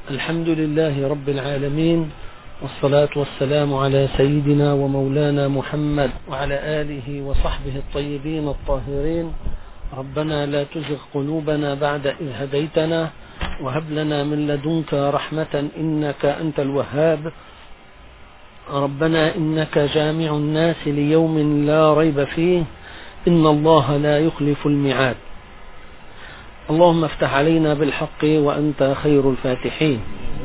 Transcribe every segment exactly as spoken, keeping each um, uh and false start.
الحمد لله رب العالمين، والصلاة والسلام على سيدنا ومولانا محمد وعلى آله وصحبه الطيبين الطاهرين. ربنا لا تزغ قلوبنا بعد إذ هديتنا، وهب لنا من لدنك رحمة إنك أنت الوهاب. ربنا إنك جامع الناس ليوم لا ريب فيه، إن الله لا يخلف الميعاد. اللهم افتح علينا بالحق وأنت خير الفاتحين.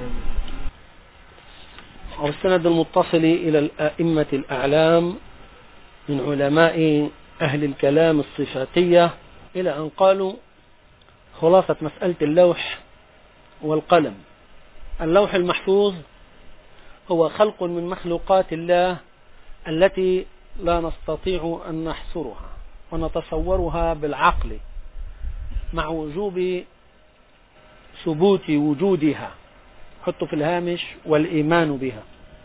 والسند المتصل إلى الأئمة الأعلام من علماء أهل الكلام الصفاتية إلى أن قالوا خلاصة مسألة اللوح والقلم. اللوح المحفوظ هو خلق من مخلوقات الله التي لا نستطيع أن نحصرها ونتصورها بالعقل، مع وجوب ثبوت وجودها، حطوا في الهامش والإيمان بها.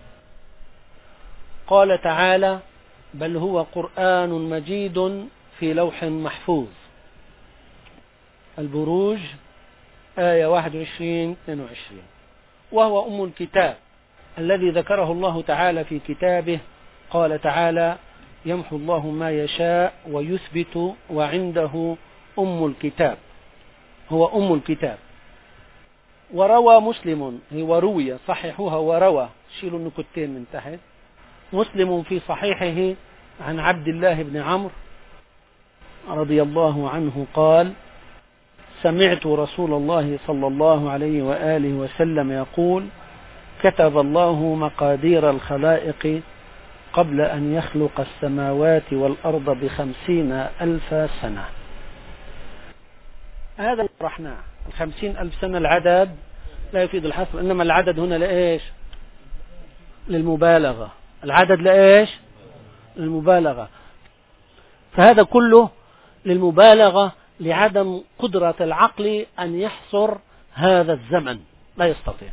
قال تعالى: بل هو قرآن مجيد في لوح محفوظ. البروج آية واحد وعشرين اثنين وعشرين. وهو أم الكتاب الذي ذكره الله تعالى في كتابه. قال تعالى: يمحو الله ما يشاء ويثبت وعنده أم الكتاب. هو أم الكتاب. وروى مسلم، هو روية، صححوها وروى، شيلوا النكتين من تحت. مسلم في صحيحه عن عبد الله بن عمرو رضي الله عنه قال: سمعت رسول الله صلى الله عليه وآله وسلم يقول: كتب الله مقادير الخلائق قبل أن يخلق السماوات والأرض بخمسين ألف سنة. هذا رحناه. الخمسين ألف سنة العدد لا يفيد الحصر، إنما العدد هنا لإيش؟ للمبالغة. العدد لإيش؟ للمبالغة. فهذا كله للمبالغة، لعدم قدرة العقل أن يحصر هذا الزمن، لا يستطيع.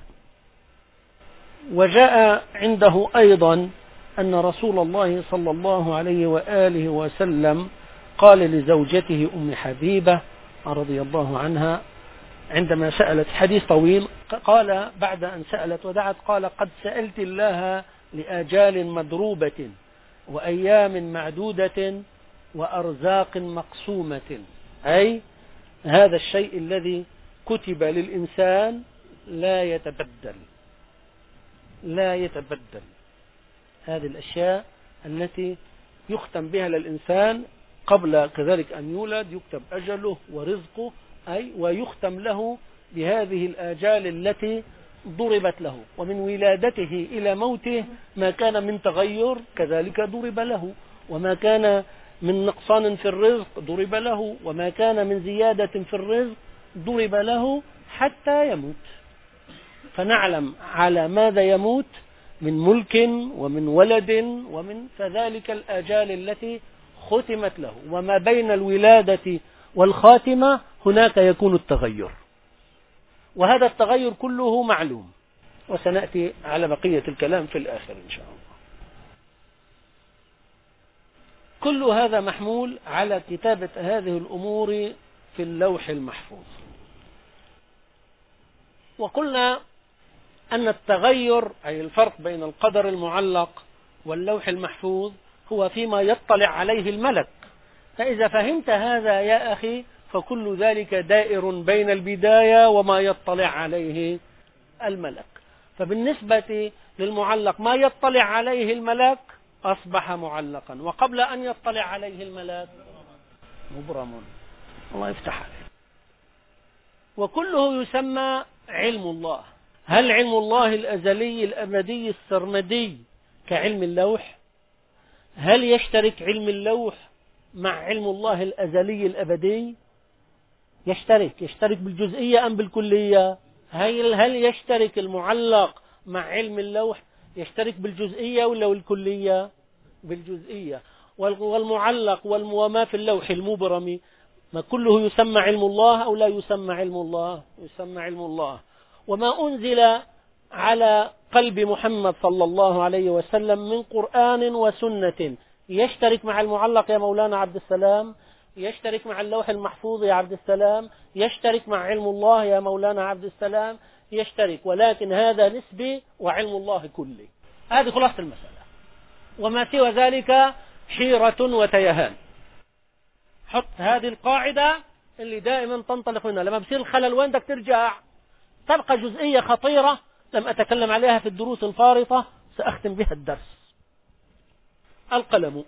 وجاء عنده أيضا أن رسول الله صلى الله عليه وآله وسلم قال لزوجته أم حبيبة رضي الله عنها عندما سألت، حديث طويل، قال بعد أن سألت ودعت قال: قد سألت الله لآجال مضروبة وأيام معدودة وأرزاق مقسومة. أي هذا الشيء الذي كتب للإنسان لا يتبدل، لا يتبدل. هذه الأشياء التي يختم بها للإنسان قبل كذلك أن يولد، يكتب أجله ورزقه، أي ويختم له بهذه الآجال التي ضربت له. ومن ولادته إلى موته ما كان من تغير كذلك ضرب له، وما كان من نقصان في الرزق ضرب له، وما كان من زيادة في الرزق ضرب له حتى يموت. فنعلم على ماذا يموت من ملك ومن ولد ومن فذلك الآجال التي ختمت له. وما بين الولادة والخاتمة هناك يكون التغير، وهذا التغير كله معلوم، وسنأتي على بقية الكلام في الآخر إن شاء الله. كل هذا محمول على كتابة هذه الأمور في اللوح المحفوظ. وقلنا أن التغير، أي الفرق بين القدر المعلق واللوح المحفوظ، هو فيما يطلع عليه الملك. فإذا فهمت هذا يا أخي فكل ذلك دائر بين البداية وما يطلع عليه الملك. فبالنسبة للمعلق ما يطلع عليه الملك أصبح معلقا، وقبل أن يطلع عليه الملك مبرم. الله يفتح عليه. وكله يسمى علم الله. هل علم الله الأزلي الأبدي السرمدي كعلم اللوح؟ هل يشترك علم اللوح مع علم الله الأزلي الأبدي؟ يشترك. يشترك بالجزئية أم بالكلية؟ هل هل يشترك المعلق مع علم اللوح؟ يشترك بالجزئية ولا بالكلية؟ بالجزئية. والمعلق وما في اللوح المبرم ما كله يسمى علم الله أو لا يسمى علم الله؟ يسمى علم الله. وما أنزل على قلب محمد صلى الله عليه وسلم من قرآن وسنة يشترك مع المعلق يا مولانا عبد السلام؟ يشترك مع اللوح المحفوظ يا عبد السلام، يشترك مع علم الله يا مولانا عبد السلام، يشترك، ولكن هذا نسبي وعلم الله كلي. هذه خلاصة المسألة، وما سوى ذلك حيرة وتيهان. حط هذه القاعدة اللي دائما تنطلق منها، لما بصير الخلل وين بدك ترجع. تبقى جزئية خطيرة لم أتكلم عليها في الدروس الفارطة، سأختم بها الدرس. القلم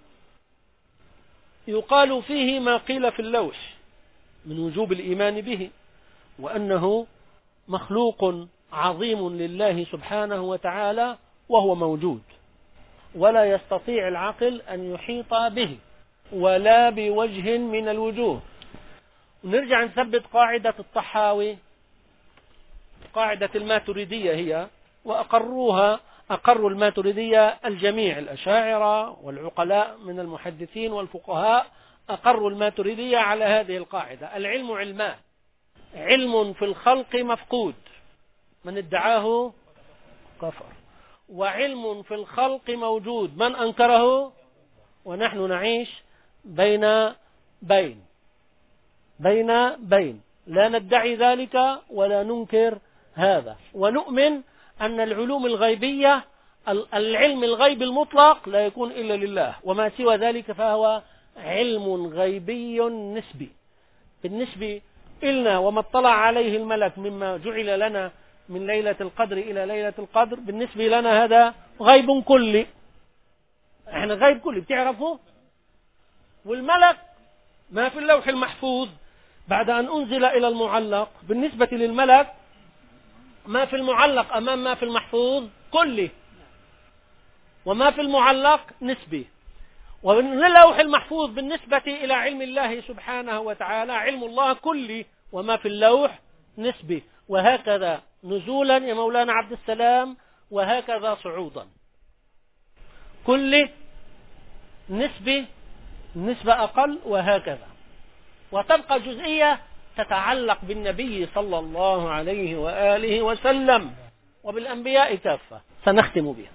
يقال فيه ما قيل في اللوح من وجوب الإيمان به، وأنه مخلوق عظيم لله سبحانه وتعالى، وهو موجود ولا يستطيع العقل أن يحيط به ولا بوجه من الوجوه. ونرجع نثبت قاعدة الطحاوي، قاعدة الماتريدية هي، وأقروها أقروا الماتريدية الجميع، الأشاعرة والعقلاء من المحدثين والفقهاء أقروا الماتريدية على هذه القاعدة: العلم علمان، علم في الخلق مفقود، من ادعاه كفر، وعلم في الخلق موجود، من أنكره، ونحن نعيش بين بين بين بين لا ندعي ذلك ولا ننكر هذا، ونؤمن أن العلوم الغيبية، العلم الغيب المطلق لا يكون إلا لله، وما سوى ذلك فهو علم غيبي نسبي بالنسبة إلنا. وما اطلع عليه الملك مما جعل لنا من ليلة القدر إلى ليلة القدر، بالنسبة لنا هذا غيب كلي، احنا غيب كلي بتعرفه. والملك ما في اللوح المحفوظ بعد أن أنزل إلى المعلق، بالنسبة للملك ما في المعلق أمام ما في المحفوظ كلي، وما في المعلق نسبي. واللوح المحفوظ بالنسبة إلى علم الله سبحانه وتعالى علم الله كلي، وما في اللوح نسبي. وهكذا نزولا يا مولانا عبد السلام، وهكذا صعودا، كلي نسبي، نسبة أقل، وهكذا. وتبقى جزئية تتعلق بالنبي صلى الله عليه وآله وسلم وبالأنبياء كافة، سنختم بها.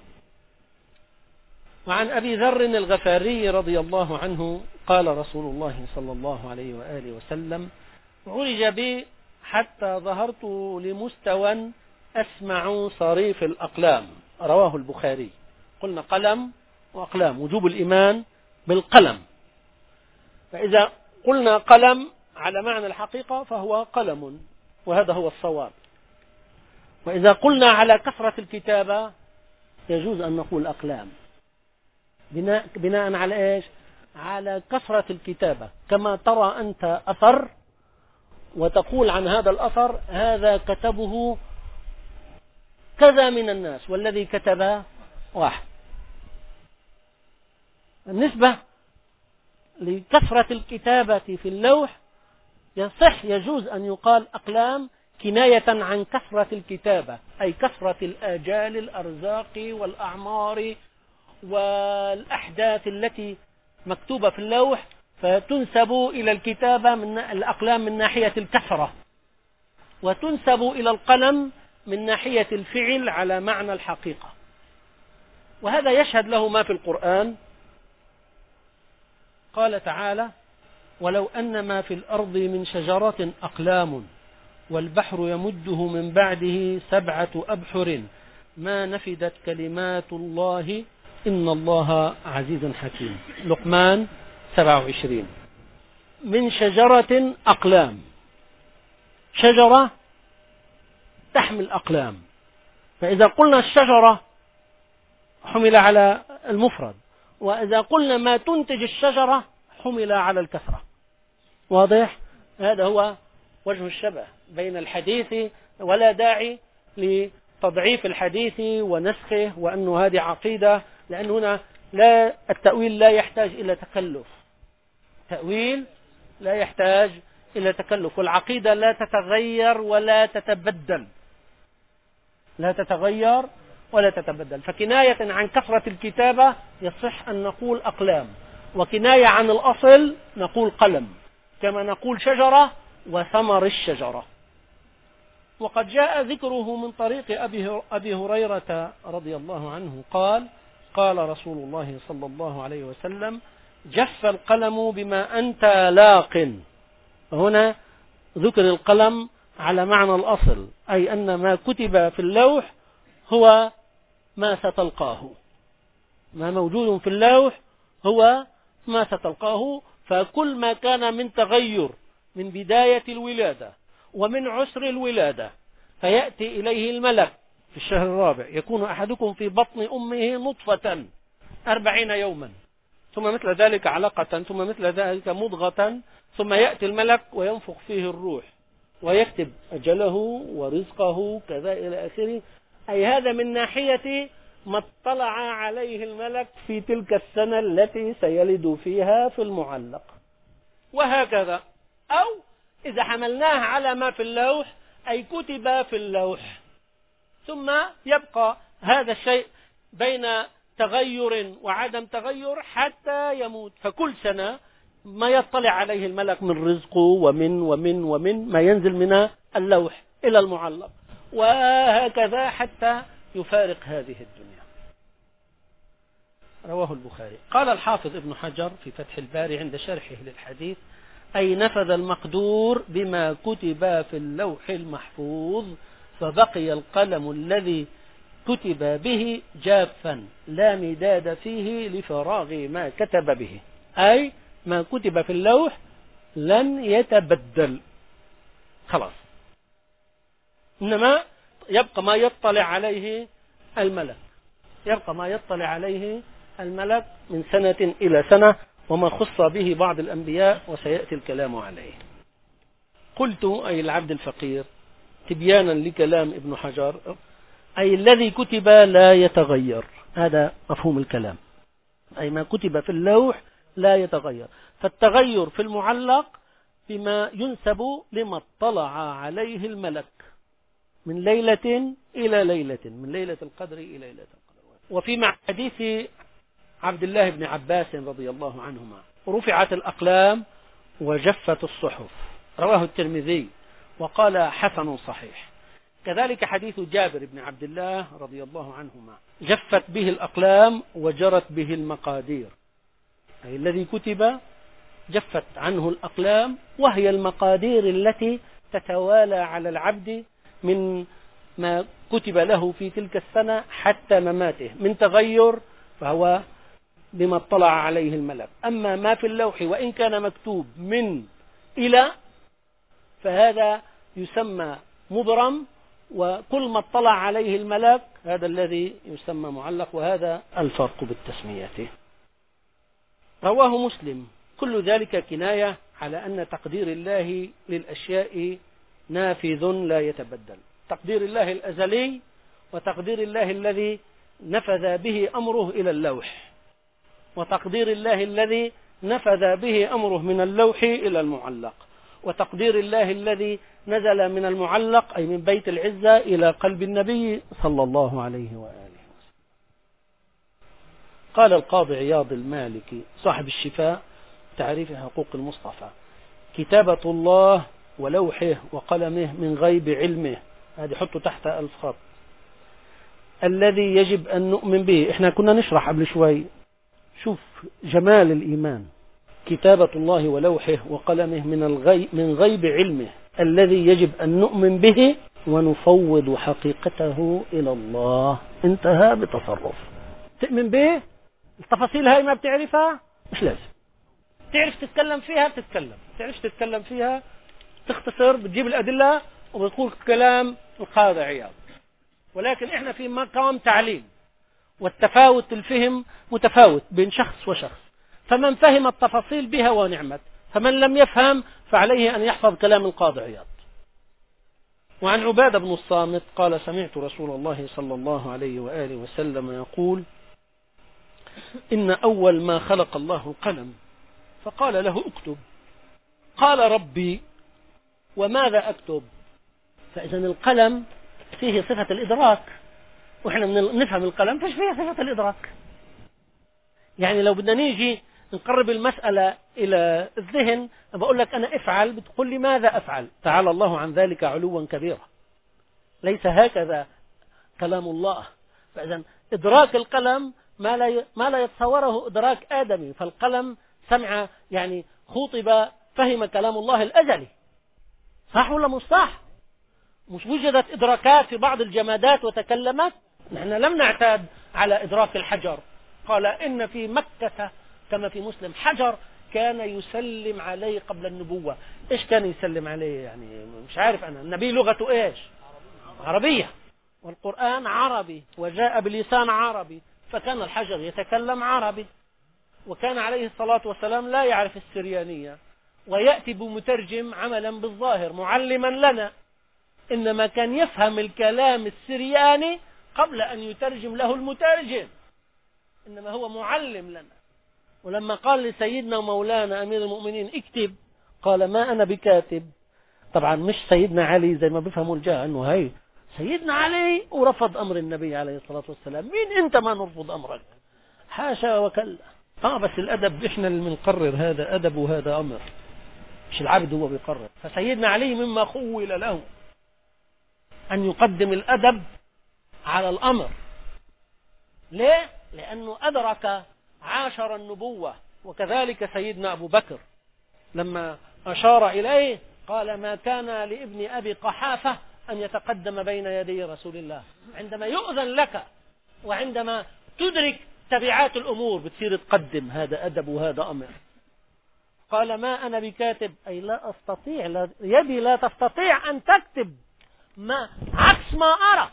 وعن أبي ذر الغفاري رضي الله عنه قال رسول الله صلى الله عليه وآله وسلم: عرج بي حتى ظهرت لمستوى أسمع صريف الأقلام. رواه البخاري. قلنا قلم وأقلام، وجوب الإيمان بالقلم. فإذا قلنا قلم على معنى الحقيقة فهو قلم، وهذا هو الصواب. وإذا قلنا على كثرة الكتابة يجوز أن نقول أقلام، بناء, بناء على إيش؟ على كثرة الكتابة. كما ترى أنت أثر وتقول عن هذا الأثر هذا كتبه كذا من الناس، والذي كتب واحد. بالنسبة لكثرة الكتابة في اللوح يصح يجوز أن يقال أقلام كناية عن كثرة الكتابة، أي كثرة الآجال، الأرزاق والأعمار والأحداث التي مكتوبة في اللوح، فتنسب إلى الكتابة من الأقلام من ناحية الكثرة، وتنسب إلى القلم من ناحية الفعل على معنى الحقيقة. وهذا يشهد له ما في القرآن. قال تعالى: ولو أن ما في الأرض من شجرة أقلام والبحر يمده من بعده سبعة أبحر ما نفدت كلمات الله إن الله عزيز حكيم. لقمان سبعة وعشرين. من شجرة أقلام، شجرة تحمل أقلام. فإذا قلنا الشجرة حمل على المفرد، وإذا قلنا ما تنتج الشجرة حمل على الكثرة. واضح؟ هذا هو وجه الشبه بين الحديث، ولا داعي لتضعيف الحديث ونسخه وأنه هذه عقيدة، لأن هنا لا التأويل لا يحتاج إلى تكلف، تأويل لا يحتاج إلى تكلف، والعقيدة لا تتغير ولا تتبدل، لا تتغير ولا تتبدل. فكناية عن كثرة الكتابة يصح أن نقول أقلام، وكناية عن الأصل نقول قلم، كما نقول شجرة وثمر الشجرة. وقد جاء ذكره من طريق أبي هريرة رضي الله عنه قال: قال رسول الله صلى الله عليه وسلم: جف القلم بما أنت لاق. هنا ذكر القلم على معنى الأصل، أي أن ما كتب في اللوح هو ما ستلقاه، ما موجود في اللوح هو ما ستلقاه. فكل ما كان من تغير من بداية الولادة ومن عسر الولادة فيأتي إليه الملك في الشهر الرابع، يكون أحدكم في بطن أمه نطفة أربعين يوما، ثم مثل ذلك علقة، ثم مثل ذلك مضغة، ثم يأتي الملك وينفخ فيه الروح ويكتب أجله ورزقه كذا إلى آخره. أي هذا من ناحية ما اطلع عليه الملك في تلك السنة التي سيلد فيها في المعلق، وهكذا. أو إذا حملناه على ما في اللوح أي كتب في اللوح، ثم يبقى هذا الشيء بين تغير وعدم تغير حتى يموت. فكل سنة ما يطلع عليه الملك من رزقه ومن ومن ومن ما ينزل من اللوح إلى المعلق، وهكذا حتى يفارق هذه الدنيا. رواه البخاري. قال الحافظ ابن حجر في فتح الباري عند شرحه للحديث: أي نفذ المقدور بما كتب في اللوح المحفوظ، فبقي القلم الذي كتب به جافا لا مداد فيه لفراغ ما كتب به. أي ما كتب في اللوح لن يتبدل خلاص، إنما يبقى ما يطلع عليه الملك، يبقى ما يطلع عليه الملك من سنة إلى سنة، وما خص به بعض الأنبياء وسيأتي الكلام عليه. قلت أي العبد الفقير تبيانا لكلام ابن حجر، أي الذي كتب لا يتغير، هذا مفهوم الكلام، أي ما كتب في اللوح لا يتغير. فالتغير في المعلق بما ينسب لما اطلع عليه الملك من ليلة إلى ليلة، من ليلة القدر إلى ليلة القدر. وفي حديث عبد الله بن عباس رضي الله عنهما: رفعت الأقلام وجفت الصحف، رواه الترمذي وقال حسن صحيح. كذلك حديث جابر بن عبد الله رضي الله عنهما: جفت به الأقلام وجرت به المقادير، أي الذي كتب جفت عنه الأقلام، وهي المقادير التي تتوالى على العبد من ما كتب له في تلك السنة حتى مماته من تغير، فهو بما اطلع عليه الملك. أما ما في اللوح وإن كان مكتوب من إلى فهذا يسمى مبرم، وكل ما اطلع عليه الملك هذا الذي يسمى معلق، وهذا الفرق بالتسمية. رواه مسلم. كل ذلك كناية على أن تقدير الله للأشياء نافذ لا يتبدل، تقدير الله الأزلي وتقدير الله الذي نفذ به أمره إلى اللوح، وتقدير الله الذي نفذ به أمره من اللوح إلى المعلق، وتقدير الله الذي نزل من المعلق أي من بيت العزة إلى قلب النبي صلى الله عليه وآله وسلم. قال القاضي عياض المالكي صاحب الشفاء تعريف حقوق المصطفى: كتابة الله ولوحه وقلمه من غيب علمه، هذه حطوا تحت ألف خط، الذي يجب أن نؤمن به. احنا كنا نشرح قبل شوي، شوف جمال الإيمان: كتابة الله ولوحه وقلمه من الغيب من غيب علمه الذي يجب أن نؤمن به ونفوض حقيقته إلى الله. انتهى بتصرف. تؤمن به، التفاصيل هاي ما بتعرفها مش لازم تعرف تتكلم فيها، بتتكلم تعرف تتكلم فيها تختصر، بتجيب الأدلة وبتقول كلام القاضي عياض. ولكن احنا في مقام تعليم، والتفاوت الفهم متفاوت بين شخص وشخص، فمن فهم التفاصيل بها ونعمت، فمن لم يفهم فعليه أن يحفظ كلام القاضي عياض. وعن عبادة بن الصامت قال: سمعت رسول الله صلى الله عليه وآله وسلم يقول: إن أول ما خلق الله القلم فقال له اكتب، قال ربي وماذا أكتب؟ فإذا القلم فيه صفة الإدراك، وإحنا نفهم القلم فيش فيه صفة الإدراك. يعني لو بدنا نيجي نقرب المسألة إلى الذهن، بقول لك أنا أفعل، بتقول لي ماذا أفعل؟ تعالى الله عن ذلك علوا كبيرا. ليس هكذا كلام الله. فإذا إدراك القلم ما لا ما لا يتصوره إدراك آدمي، فالقلم سمع يعني خطب فهم كلام الله الأزلي، صح ولا مش صح؟ مش وجدت إدراكات في بعض الجمادات وتكلمت؟ نحن لم نعتاد على إدراك الحجر. قال إن في مكة كما في مسلم حجر كان يسلم عليه قبل النبوة. إيش كان يسلم عليه؟ يعني مش عارف أنا. النبي لغته إيش؟ عربية، والقرآن عربي وجاء بلسان عربي، فكان الحجر يتكلم عربي، وكان عليه الصلاة والسلام لا يعرف السريانية، ويأتي بمترجم عملا بالظاهر معلما لنا، إنما كان يفهم الكلام السرياني قبل أن يترجم له المترجم، إنما هو معلم لنا. ولما قال لسيدنا ومولانا أمير المؤمنين اكتب، قال ما أنا بكاتب. طبعا مش سيدنا علي زي ما بيفهموا الجاه أنه هاي سيدنا علي ورفض أمر النبي عليه الصلاة والسلام. مين أنت ما نرفض أمرك؟ حاشا وكلا. آه بس الأدب إحنا اللي بنقرر، هذا أدب وهذا أمر، مش العبد هو بيقرر. فسيدنا علي مما خول له أن يقدم الأدب على الأمر. ليه؟ لأنه أدرك عاشر النبوة. وكذلك سيدنا أبو بكر لما أشار إليه قال ما كان لابن أبي قحافة أن يتقدم بين يدي رسول الله. عندما يؤذن لك وعندما تدرك تبعات الأمور بتصير تقدم، هذا أدب وهذا أمر. قال ما أنا بكاتب، أي لا أستطيع، لا يدي لا تستطيع أن تكتب ما عكس ما أرى.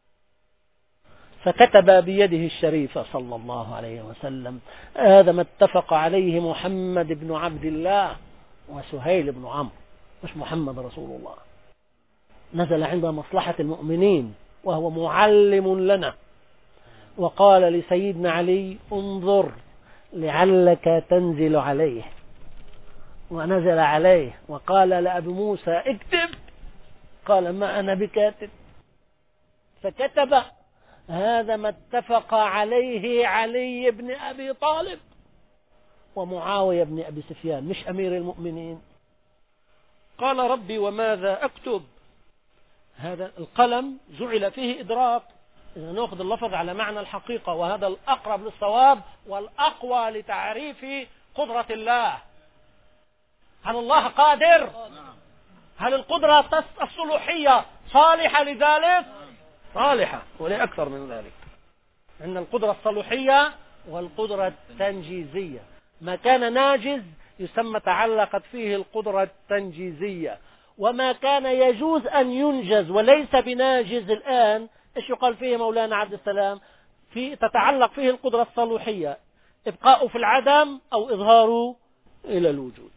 فكتب بيده الشريفة صلى الله عليه وسلم. هذا ما اتفق عليه محمد بن عبد الله وسهيل بن عمرو، مش محمد رسول الله. نزل عند مصلحة المؤمنين وهو معلم لنا. وقال لسيدنا علي انظر لعلك تنزل عليه، ونزل عليه. وقال لأبي موسى اكتب، قال ما أنا بكاتب، فكتب. هذا ما اتفق عليه علي بن أبي طالب ومعاوية بن أبي سفيان، مش أمير المؤمنين. قال ربي وماذا أكتب؟ هذا القلم جعل فيه إدراك. إذا نأخذ اللفظ على معنى الحقيقة، وهذا الأقرب للصواب والأقوى لتعريف قدرة الله. هل الله قادر؟ هل القدرة الصلوحية صالحة لذلك؟ صالحة، ولا أكثر من ذلك. عندنا القدرة الصلوحية والقدرة التنجيزية. ما كان ناجز يسمى تعلقت فيه القدرة التنجيزية، وما كان يجوز أن ينجز وليس بناجز الآن إيش يقال فيه مولانا عبد السلام؟ في تتعلق فيه القدرة الصلوحية، إبقاء في العدم أو إظهاره إلى الوجود.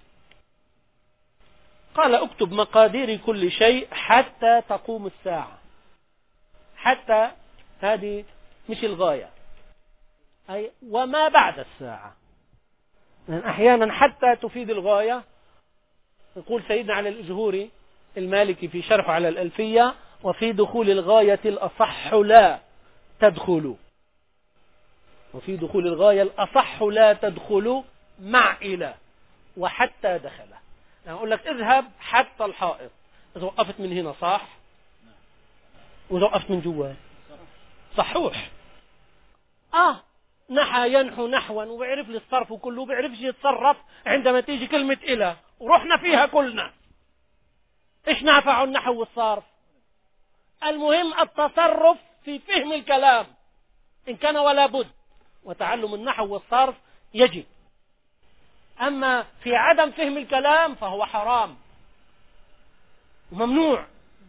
قال اكتب مقادير كل شيء حتى تقوم الساعة. حتى هذه مش الغاية، أي وما بعد الساعة. يعني أحيانا حتى تفيد الغاية. يقول سيدنا علي الأجهوري المالكي في شرح على الألفية وفي دخول الغاية الأصح لا تدخل، وفي دخول الغاية الأصح لا تدخل مع إلى وحتى دخل. يعني أقول لك اذهب حتى الحائط، إذا وقفت من هنا صح، وإذا وقفت من جوا صحوح. آه نحى ينحو نحوا وبيعرف لي الصرف وكله بيعرفش يتصرف عندما تيجي كلمة إلى ورحنا فيها كلنا. إيش نافع النحو والصرف؟ المهم التصرف في فهم الكلام إن كان ولا بد، وتعلم النحو والصرف يجب. أما في عدم فهم الكلام فهو حرام وممنوع.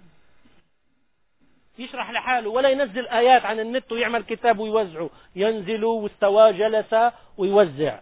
يشرح لحاله ولا ينزل آيات عن النت ويعمل كتاب ويوزعه، ينزل واستوى جلس ويوزع.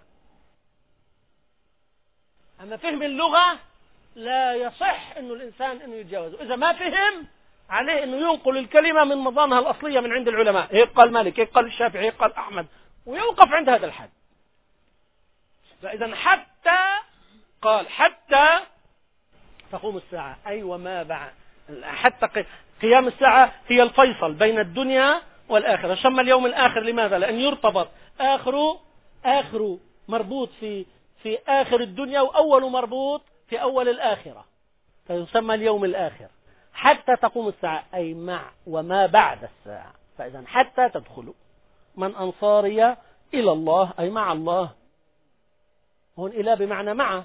أما فهم اللغة لا يصح أنه الإنسان أنه يتجاوزه. إذا ما فهم عليه أنه ينقل الكلمة من مضامها الأصلية من عند العلماء، هيك قال مالك، هيك قال الشافعي، هيك قال أحمد، ويوقف عند هذا الحد. فإذا حتى قال حتى تقوم الساعة، أي وما بعد. حتى قيام الساعة هي الفيصل بين الدنيا والآخرة. شم اليوم الآخر لماذا؟ لأن يرتبط آخر آخر مربوط في في آخر الدنيا، وأول مربوط في أول الآخرة، فيسمى اليوم الآخر. حتى تقوم الساعة أي مع وما بعد الساعة. فإذا حتى تدخلوا من أنصاري إلى الله أي مع الله. هون إلى بمعنى مع،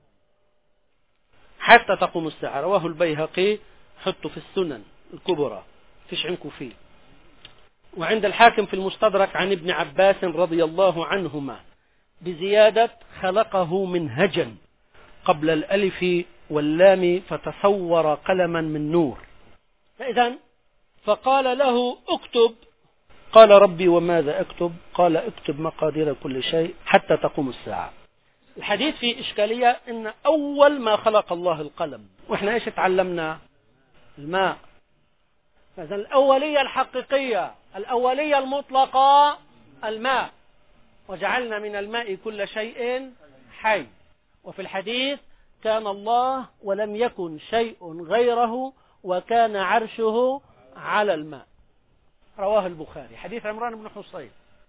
حتى تقوم الساعة. رواه البيهقي، حطه في السنن الكبرى، فيش عنكم فيه. وعند الحاكم في المستدرك عن ابن عباس رضي الله عنهما بزيادة خلقه منهجا قبل الألف واللام فتصور قلما من نور. فإذا فقال له اكتب، قال ربي وماذا اكتب؟ قال اكتب مقادير كل شيء حتى تقوم الساعة. الحديث فيه إشكالية، إن أول ما خلق الله القلم، وإحنا إيش تعلمنا؟ الماء. فإذا الأولية الحقيقية، الأولية المطلقة الماء، وجعلنا من الماء كل شيء حي. وفي الحديث كان الله ولم يكن شيء غيره وكان عرشه على الماء، رواه البخاري، حديث عمران بن حصين.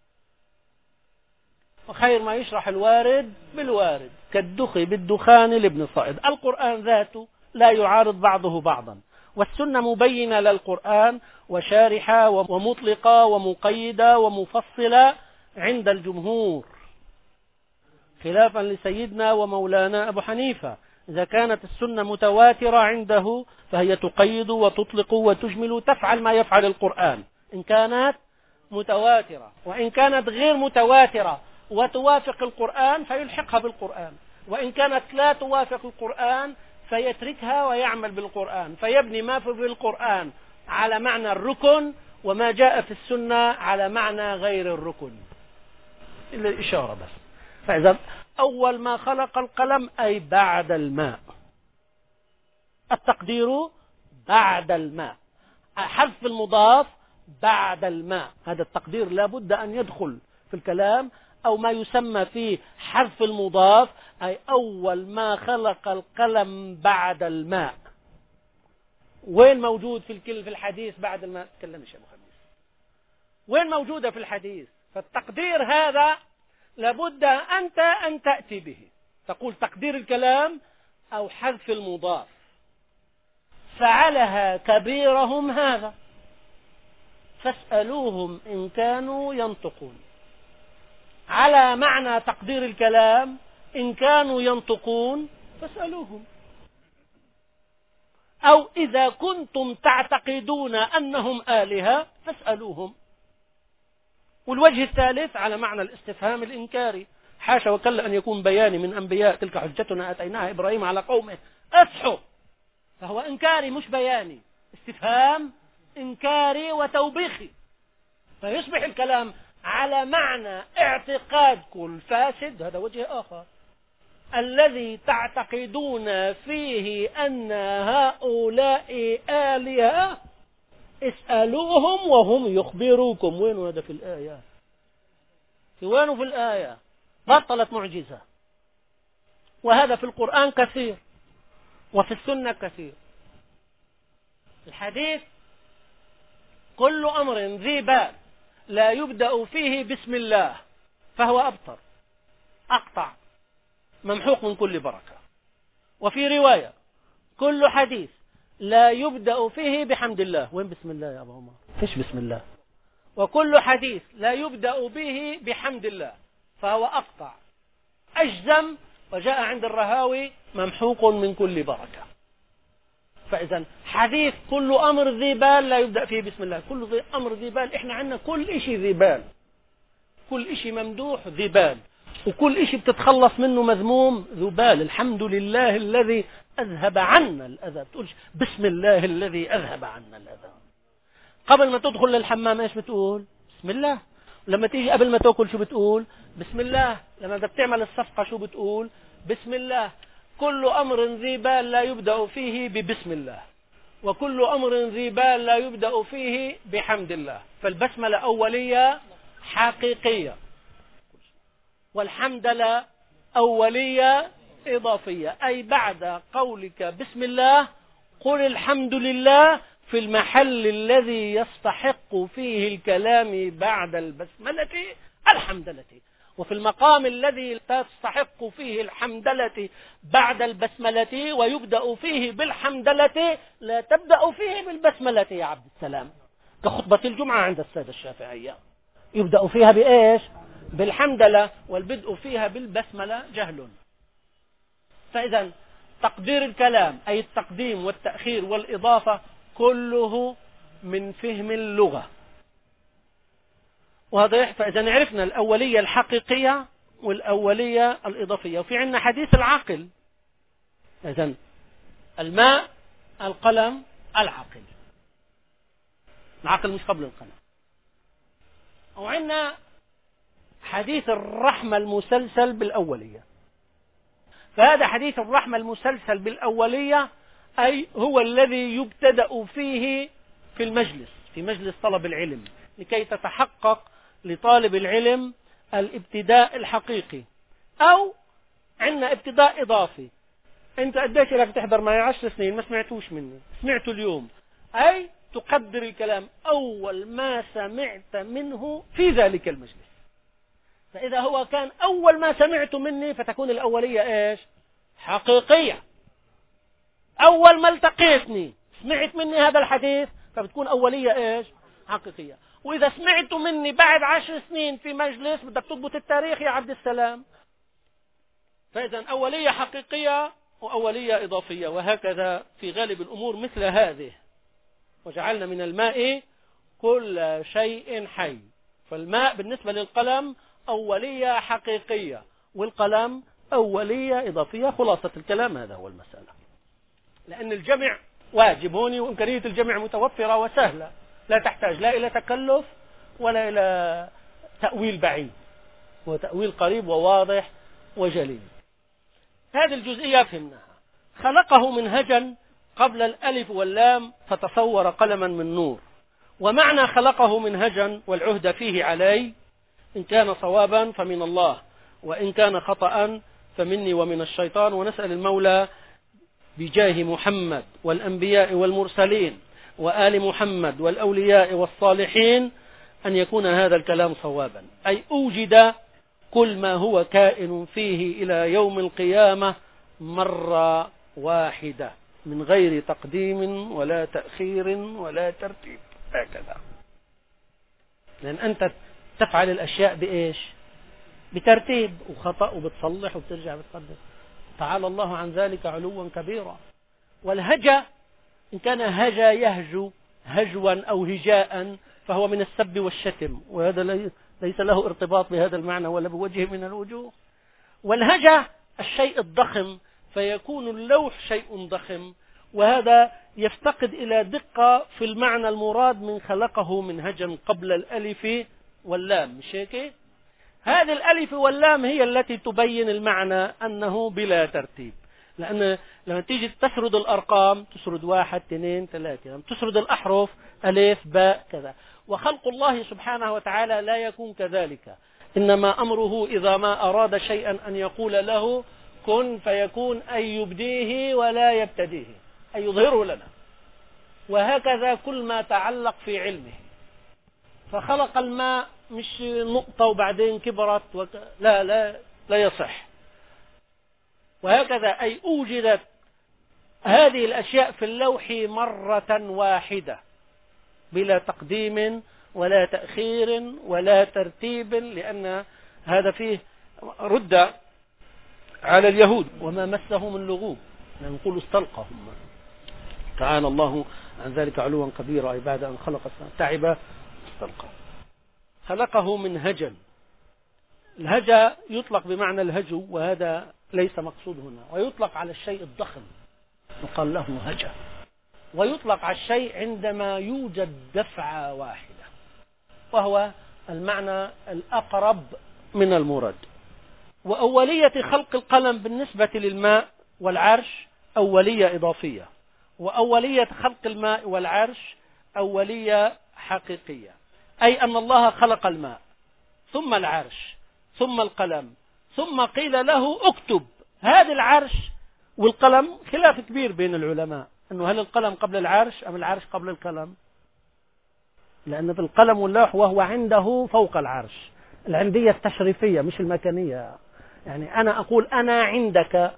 وخير ما يشرح الوارد بالوارد كالدخي بالدخان لابن صائد. القرآن ذاته لا يعارض بعضه بعضا، والسنة مبينة للقرآن وشارحة ومطلقة ومقيدة ومفصلة عند الجمهور، خلافا لسيدنا ومولانا أبو حنيفة. إذا كانت السنة متواترة عنده فهي تقيد وتطلق وتجمل، تفعل ما يفعل القرآن إن كانت متواترة، وإن كانت غير متواترة وتوافق القرآن فيلحقها بالقرآن، وإن كانت لا توافق القرآن فيتركها ويعمل بالقرآن، فيبني ما في القرآن على معنى الركن وما جاء في السنة على معنى غير الركن، إلا الإشارة بس. فإذا أول ما خلق القلم أي بعد الماء، التقدير بعد الماء، حذف المضاف بعد الماء، هذا التقدير لابد أن يدخل في الكلام، أو ما يسمى فيه حذف المضاف، أي أول ما خلق القلم بعد الماء. وين موجود في الكل في الحديث بعد الماء؟ تكلمش يا أبو خميس، وين موجودة في الحديث؟ فالتقدير هذا لابد أنت أن تأتي به، تقول تقدير الكلام أو حذف المضاف. فعلها كبيرهم هذا فاسألوهم إن كانوا ينطقون، على معنى تقدير الكلام إن كانوا ينطقون فاسألوهم، أو إذا كنتم تعتقدون أنهم آلهة فاسألوهم. والوجه الثالث على معنى الاستفهام الإنكاري، حاشا وكلا أن يكون بياني من أنبياء، تلك حجتنا آتيناها إبراهيم على قومه أفحوا، فهو إنكاري مش بياني، استفهام إنكاري وتوبيخي، فيصبح الكلام على معنى اعتقادكم الفاسد، هذا وجه آخر، الذي تعتقدون فيه أن هؤلاء آلهة اسألوهم وهم يخبروكم. وين هذا في الآية؟ في وينه في الآية؟ بطلت معجزة. وهذا في القرآن كثير وفي السنة كثير. الحديث كل أمر ذي بال لا يبدأ فيه بسم الله فهو أبتر، أقطع، ممحوق من كل بركة. وفي رواية كل حديث لا يبدأ فيه بحمد الله، وين بسم الله يا أبو عمر؟ فيش بسم الله. وكل حديث لا يبدأ به بحمد الله فهو أقطع، أجزم، وجاء عند الرهاوي ممحوق من كل بركة. فإذا حديث كل أمر ذي بال لا يبدأ فيه بسم الله، كل ذي أمر ذي بال، إحنا عندنا كل إشي ذي بال، كل إشي ممدوح ذي بال، وكل إشي بتتخلص منه مذموم ذو بال. الحمد لله الذي أذهب عنا الأذى، بتقولش بسم الله الذي أذهب عنا الأذى. قبل ما تدخل للحمام إيش بتقول؟ بسم الله. لما تيجي قبل ما تأكل شو بتقول؟ بسم الله. لما بدك تعمل الصفقة شو بتقول؟ بسم الله. كل أمر ذي بال لا يبدأ فيه ببسم الله، وكل أمر ذي بال لا يبدأ فيه بحمد الله. فالبسملة أولية حقيقية، والحمد لله أولية إضافية، أي بعد قولك بسم الله قل الحمد لله في المحل الذي يستحق فيه الكلام بعد البسملة الحمدلة، وفي المقام الذي تستحق فيه الحمدلة بعد البسملة ويبدأ فيه بالحمدلة لا تبدأ فيه بالبسملة يا عبد السلام، كخطبة الجمعة عند السادة الشافعية يبدأ فيها بإيش؟ بالحمدلة والبدء فيها بالبسملة جهل. فإذا تقدير الكلام أي التقديم والتأخير والإضافة كله من فهم اللغة واضح. فإذا عرفنا الأولية الحقيقية والأولية الإضافية. وفي عندنا حديث العقل. إذن الماء، القلم، العقل. العقل مش قبل القلم. وعندنا حديث الرحمة المسلسل بالأولية. فهذا حديث الرحمة المسلسل بالأولية أي هو الذي يبتدأ فيه في المجلس، في مجلس طلب العلم، لكي تتحقق لطالب العلم الابتداء الحقيقي. أو عندنا ابتداء إضافي. أنت أديت لك تحضر معي عشر سنين ما سمعتوش مني، سمعته اليوم، أي تقدر الكلام أول ما سمعت منه في ذلك المجلس. فإذا هو كان أول ما سمعت مني فتكون الأولية إيش؟ حقيقية. أول ما التقيتني سمعت مني هذا الحديث فبتكون أولية إيش؟ حقيقية. وإذا سمعت مني بعد عشر سنين في مجلس بدك تضبط التاريخ يا عبد السلام. فإذا أولية حقيقية وأولية إضافية، وهكذا في غالب الأمور مثل هذه. وجعلنا من الماء كل شيء حي. فالماء بالنسبة للقلم أولية حقيقية، والقلم أولية إضافية. خلاصة الكلام هذا هو المسألة. لأن الجمع واجب هوني، وإمكانية الجمع متوفرة وسهلة، لا تحتاج لا إلى تكلف ولا إلى تأويل بعيد، وتأويل قريب وواضح وجليل. هذه الجزئية فهمناها. خلقه منهجا قبل الألف واللام فتصور قلما من نور. ومعنى خلقه منهجا والعهد فيه علي، إن كان صوابا فمن الله، وإن كان خطأ فمني ومن الشيطان. ونسأل المولى بجاه محمد والأنبياء والمرسلين وآل محمد والأولياء والصالحين أن يكون هذا الكلام صوابا، أي أوجد كل ما هو كائن فيه إلى يوم القيامة مرة واحدة من غير تقديم ولا تأخير ولا ترتيب. هكذا. لأن أنت تفعل الأشياء بإيش؟ بترتيب وخطأ، وبتصلح وبترجع بتقدم. تعالى الله عن ذلك علوا كبيرا. والهجا إن كان هجا يهجو هجوا أو هجاء فهو من السب والشتم، وهذا ليس له ارتباط بهذا المعنى ولا بوجه من الوجوه. والهجا الشيء الضخم، فيكون اللوح شيء ضخم، وهذا يفتقد إلى دقة في المعنى المراد من خلقه منهجا قبل الألف واللام. مش هيك؟ هذه الألف واللام هي التي تبين المعنى أنه بلا ترتيب. لأن لما تيجي تسرد الأرقام تسرد واحد اثنين ثلاثة، لما تسرد الأحرف ألف باء كذا. وخلق الله سبحانه وتعالى لا يكون كذلك، إنما أمره إذا ما أراد شيئا أن يقول له كن فيكون، أي يبديه ولا يبتديه، أي يظهره لنا. وهكذا كل ما تعلق في علمه. فخلق الماء مش نقطة وبعدين كبرت وك... لا لا لا يصح. وهكذا أي أوجدت هذه الأشياء في اللوح مرة واحدة بلا تقديم ولا تأخير ولا ترتيب، لأن هذا فيه رد على اليهود وما مسه من لغوب، نقول استلقهم. تعالى الله عن ذلك علوا كبيرا. أي بعد أن خلق تعب استلقى. خلقه منهجا. الهجا يطلق بمعنى الهجو، وهذا ليس مقصود هنا. ويطلق على الشيء الضخم يقال له هجا. ويطلق على الشيء عندما يوجد دفعة واحدة، وهو المعنى الأقرب من المراد. وأولية خلق القلم بالنسبة للماء والعرش أولية إضافية، وأولية خلق الماء والعرش أولية حقيقية. أي أن الله خلق الماء ثم العرش ثم القلم، ثم قيل له اكتب. هذا العرش والقلم خلاف كبير بين العلماء، أنه هل القلم قبل العرش أم العرش قبل القلم؟ لأن في القلم واللوح وهو عنده فوق العرش، العندية التشريفية مش المكانية. يعني أنا أقول أنا عندك،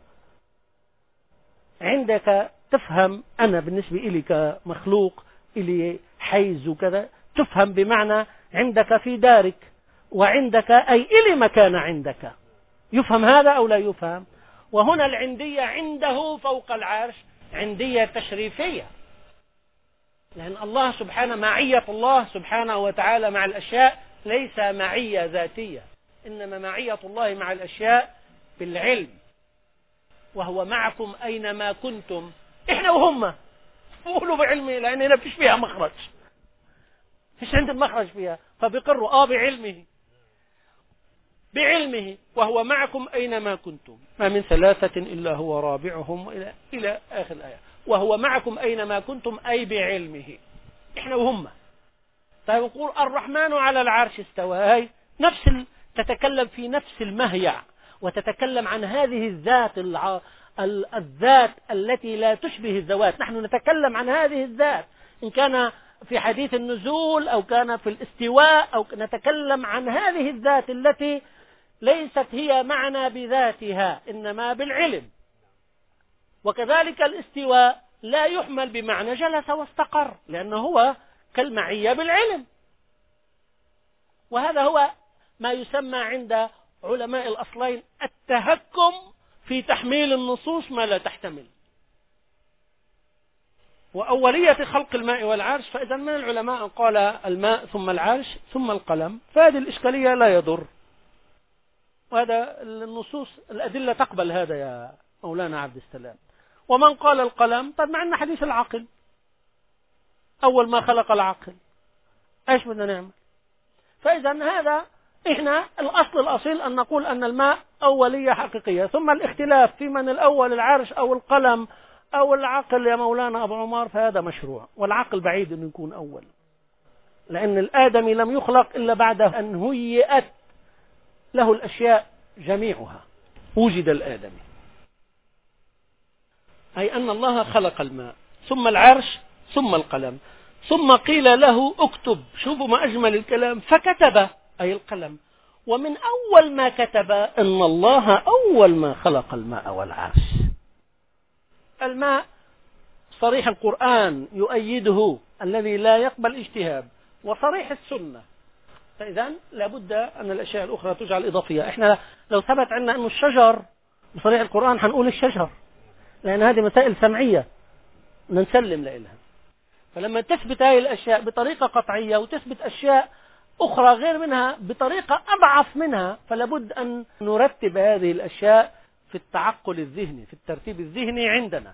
عندك تفهم أنا بالنسبة إلي كمخلوق إلي حيز وكذا، تفهم بمعنى عندك في دارك. وعندك أي إلي مكان عندك. يفهم هذا أو لا يفهم؟ وهنا العندية عنده فوق العرش عندية تشريفية، لأن الله سبحانه معية الله سبحانه وتعالى مع الأشياء ليس معية ذاتية، إنما معية الله مع الأشياء بالعلم. وهو معكم أينما كنتم، إحنا وهم قولوا بعلمه، لأن هنا فيش فيها مخرج، فيش عند المخرج فيها، فبيقروا آه بعلمه بعلمه وهو معكم أينما كنتم، ما من ثلاثة إلا هو رابعهم إلى, إلى آخر الآية. وهو معكم أينما كنتم أي بعلمه، إحنا وهم. طيب يقول الرحمن على العرش استوى، هاي نفس ال... تتكلم في نفس المهيع، وتتكلم عن هذه الذات الع... ال... الذات التي لا تشبه الذوات. نحن نتكلم عن هذه الذات، إن كان في حديث النزول أو كان في الاستواء، أو نتكلم عن هذه الذات التي ليست هي معنا بذاتها إنما بالعلم. وكذلك الاستواء لا يحمل بمعنى جلس واستقر، لأنه هو كالمعية بالعلم. وهذا هو ما يسمى عند علماء الأصلين التهكم في تحميل النصوص ما لا تحتمل. وأولية خلق الماء والعرش، فإذا من العلماء قال الماء ثم العرش ثم القلم، فهذه الإشكالية لا يضر، وهذا النصوص الأدلة تقبل هذا يا مولانا عبد السلام. ومن قال القلم، طب معنا حديث العقل، أول ما خلق العقل إيش بدنا نعمل؟ فإذا هذا إحنا الأصل الأصيل أن نقول أن الماء أولية حقيقية، ثم الاختلاف في من الأول العرش أو القلم أو العقل يا مولانا أبو عمر، فهذا مشروع، والعقل بعيد أن يكون أول، لأن الآدمي لم يخلق إلا بعد أن هيئت له الأشياء جميعها، وجد الآدمي. أي أن الله خلق الماء ثم العرش ثم القلم، ثم قيل له اكتب، شوفوا ما أجمل الكلام، فكتب أي القلم. ومن أول ما كتب أن الله أول ما خلق الماء والعرش. الماء صريح القرآن يؤيده الذي لا يقبل اجتهاد، وصريح السنة، فإذا لابد أن الأشياء الأخرى تجعل إضافية. إحنا لو ثبت عندنا أن الشجر بصريح القرآن حنقول الشجر، لأن هذه مسائل سمعية نسلم لإلها. فلما تثبت هذه الأشياء بطريقة قطعية وتثبت أشياء أخرى غير منها بطريقة أضعف منها، فلابد أن نرتب هذه الأشياء في التعقل الذهني، في الترتيب الذهني عندنا.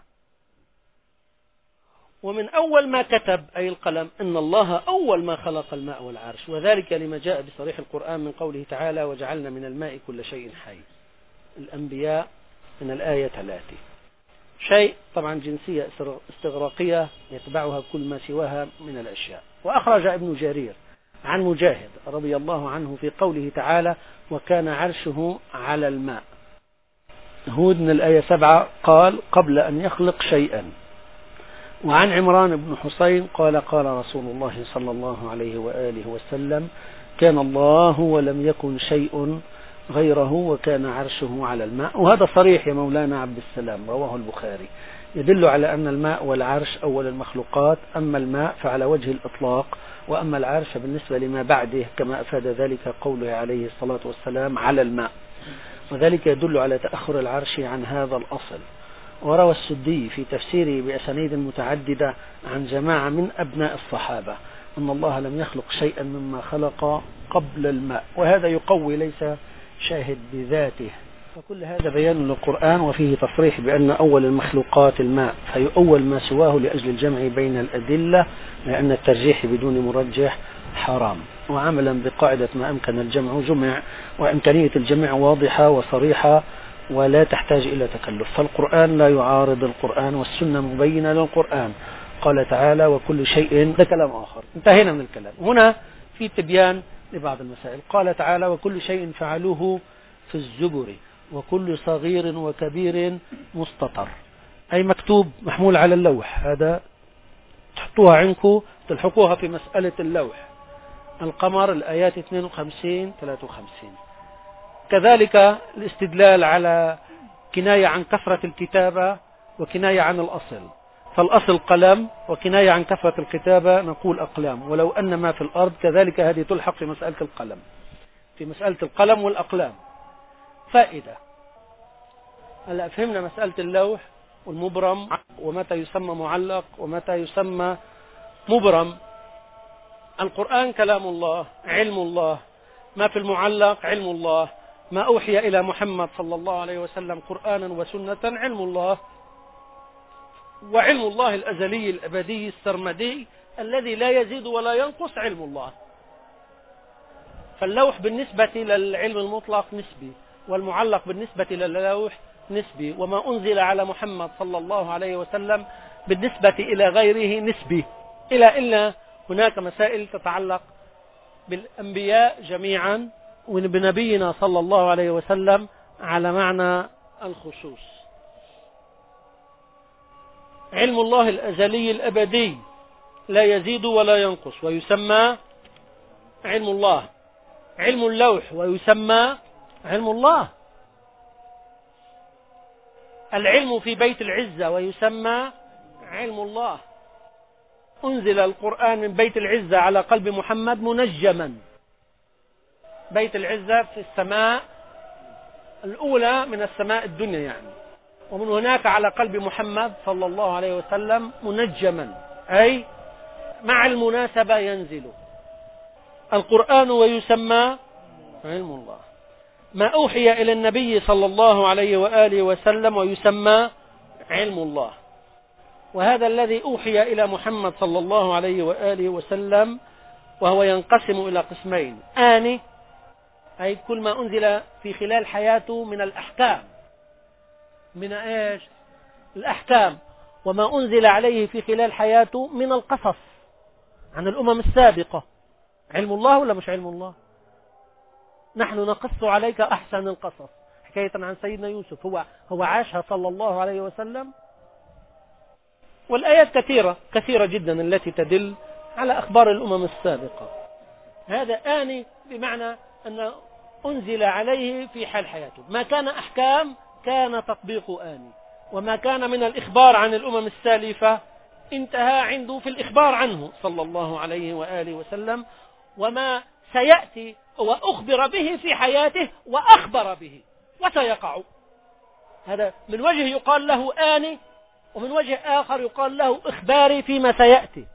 ومن أول ما كتب أي القلم أن الله أول ما خلق الماء والعرش، وذلك لما جاء بصريح القرآن من قوله تعالى وجعلنا من الماء كل شيء حي. الأنبياء من الآية ثلاثة، شيء طبعا جنسية استغراقية يتبعها كل ما سواها من الأشياء. وأخرج ابن جرير عن مجاهد رضي الله عنه في قوله تعالى وكان عرشه على الماء. هود من الآية سبعة قال قبل أن يخلق شيئا. وعن عمران بن حسين قال قال رسول الله صلى الله عليه وآله وسلم كان الله ولم يكن شيء غيره وكان عرشه على الماء. وهذا صريح يا مولانا عبد السلام، رواه البخاري، يدل على أن الماء والعرش أول المخلوقات، أما الماء فعلى وجه الإطلاق، وأما العرش بالنسبة لما بعده كما أفاد ذلك قوله عليه الصلاة والسلام على الماء، وذلك يدل على تأخر العرش عن هذا الأصل. وروى السدي في تفسيره بأسانيد متعددة عن جماعة من أبناء الصحابة أن الله لم يخلق شيئا مما خلق قبل الماء، وهذا يقوي ليس شاهد بذاته. فكل هذا بيان للقرآن وفيه تصريح بأن أول المخلوقات الماء، فيؤول ما سواه لأجل الجمع بين الأدلة، لأن الترجيح بدون مرجح حرام. وعملا بقاعدة ما أمكن الجمع جمع، وإمكانية الجمع واضحة وصريحة ولا تحتاج إلى تكلف. فالقرآن لا يعارض القرآن والسنة مبينة للقرآن. قال تعالى وكل شيء، ده كلام آخر، انتهينا من الكلام. هنا في تبيان لبعض المسائل. قال تعالى وكل شيء فعلوه في الزبر وكل صغير وكبير مستطر، أي مكتوب محمول على اللوح. هذا تحطوها عندكم تلحقوها في مسألة اللوح. القمر الآيات اثنين وخمسين ثلاثة وخمسين. كذلك الاستدلال على كناية عن كثرة الكتابة وكناية عن الأصل، فالأصل قلم وكناية عن كثرة الكتابة نقول أقلام، ولو أن ما في الأرض كذلك هذه تلحق في مسألة القلم. في مسألة القلم والأقلام. فائدة. هلا فهمنا مسألة اللوح والمبرم، ومتى يسمى معلق ومتى يسمى مبرم. القرآن كلام الله، علم الله. ما في المعلق علم الله. ما أوحي إلى محمد صلى الله عليه وسلم قرآنا وسنة علم الله، وعلم الله الأزلي الأبدي السرمدي الذي لا يزيد ولا ينقص علم الله. فاللوح بالنسبة للعلم المطلق نسبي، والمعلق بالنسبة للوح نسبي، وما أنزل على محمد صلى الله عليه وسلم بالنسبة إلى غيره نسبي، إلى إلا هناك مسائل تتعلق بالأنبياء جميعا وبنبينا صلى الله عليه وسلم على معنى الخصوص. علم الله الأزلي الأبدي لا يزيد ولا ينقص ويسمى علم الله. علم اللوح ويسمى علم الله. العلم في بيت العزة ويسمى علم الله. أنزل القرآن من بيت العزة على قلب محمد منجما. بيت العزة في السماء الأولى من السماء الدنيا يعني، ومن هناك على قلب محمد صلى الله عليه وسلم منجما، أي مع المناسبة ينزل القرآن ويسمى علم الله. ما أوحي إلى النبي صلى الله عليه وآله وسلم ويسمى علم الله. وهذا الذي أوحي إلى محمد صلى الله عليه وآله وسلم وهو ينقسم إلى قسمين: آني، أي كل ما أنزل في خلال حياته من الأحكام، من إيش؟ الأحكام. وما أنزل عليه في خلال حياته من القصص عن الأمم السابقة. علم الله ولا مش علم الله؟ نحن نقص عليك أحسن القصص، حكاية عن سيدنا يوسف، هو هو عاشها صلى الله عليه وسلم. والآيات كثيرة كثيرة جدا التي تدل على أخبار الأمم السابقة. هذا آني بمعنى أن أنزل عليه في حال حياته. ما كان أحكام كان تطبيق آني، وما كان من الإخبار عن الأمم السالفة انتهى عنده في الإخبار عنه صلى الله عليه وآله وسلم، وما سيأتي وأخبر به في حياته وأخبر به وسيقع. هذا من وجه يقال له آني، ومن وجه آخر يقال له إخباري فيما سيأتي.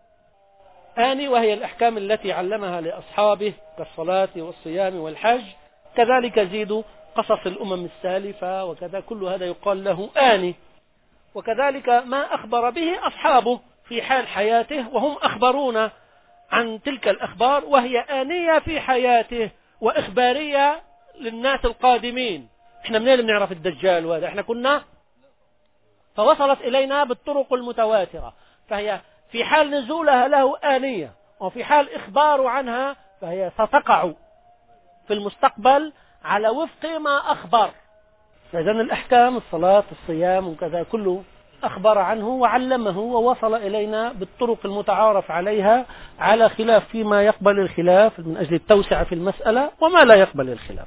آني وهي الأحكام التي علمها لأصحابه كالصلاة والصيام والحج، كذلك زيد قصص الأمم السالفة وكذا، كل هذا يقال له آني. وكذلك ما أخبر به أصحابه في حال حياته وهم أخبرون عن تلك الأخبار، وهي آنية في حياته وإخبارية للناس القادمين. احنا منين بنعرف الدجال؟ وهذا احنا كنا، فوصلت إلينا بالطرق المتواترة، فهي في حال نزولها له آنية، وفي حال إخبار عنها فهي ستقع في المستقبل على وفق ما أخبر. فإذن الأحكام، الصلاة الصيام وكذا، كله أخبر عنه وعلمه ووصل إلينا بالطرق المتعارف عليها، على خلاف فيما يقبل الخلاف من أجل التوسعة في المسألة وما لا يقبل الخلاف.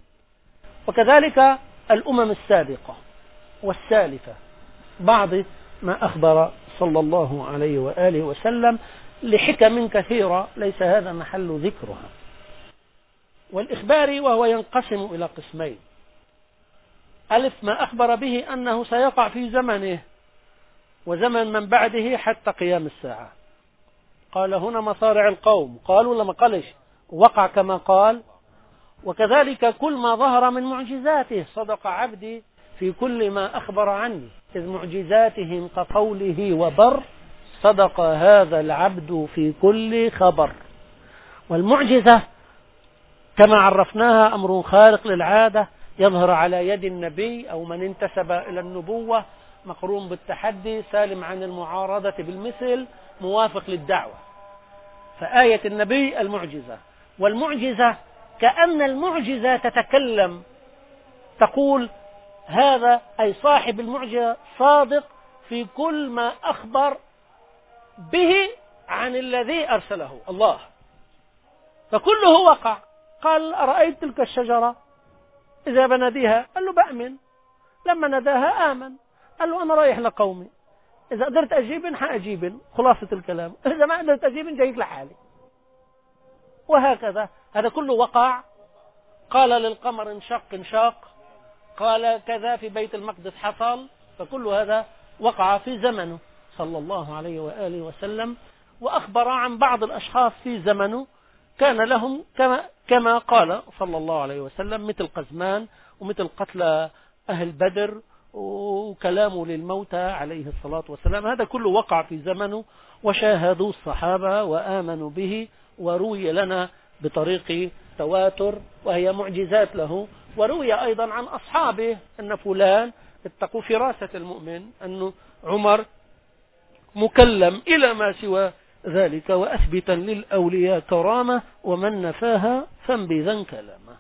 وكذلك الأمم السابقة والسالفة بعض ما أخبر صلى الله عليه وآله وسلم لحكم كثيرة ليس هذا محل ذكرها. والإخبار وهو ينقسم إلى قسمين: ألف ما أخبر به أنه سيقع في زمنه وزمن من بعده حتى قيام الساعة. قال هنا مصارع القوم، قالوا لما قالش وقع كما قال. وكذلك كل ما ظهر من معجزاته، صدق عبدي في كل ما أخبر عني، إذ معجزاتهم كقوله وبر، صدق هذا العبد في كل خبر. والمعجزة كما عرفناها أمر خارق للعادة يظهر على يد النبي أو من انتسب إلى النبوة، مقرون بالتحدي، سالم عن المعارضة بالمثل، موافق للدعوة. فآية النبي المعجزة، والمعجزة كأن المعجزة تتكلم، تقول هذا أي صاحب المعجزة صادق في كل ما أخبر به عن الذي أرسله الله، فكله وقع. قال أرأيت تلك الشجرة إذا بنديها؟ قال له بأمن. لما نداها آمن. قال له أنا رايح لقومي، إذا قدرت أجيبن حأجيبن، خلاصة الكلام. إذا ما قدرت أجيبن جايك لحالي. وهكذا هذا كله وقع قال للقمر انشق انشاق، قال كذا في بيت المقدس حصل. فكل هذا وقع في زمنه صلى الله عليه وآله وسلم. وأخبر عن بعض الأشخاص في زمنه كان لهم كما, كما قال صلى الله عليه وسلم، مثل قزمان ومثل قتل أهل بدر وكلامه للموتى عليه الصلاة والسلام. هذا كله وقع في زمنه وشاهدوا الصحابة وآمنوا به، وروي لنا بطريق تواتر وهي معجزات له. وروي أيضا عن أصحابه أن فلان، اتقوا فراسة المؤمن، أن عمر مكلم إلى ما سوى ذلك، وأثبتا للأولياء كرامة ومن نفاها فانبذا كلامه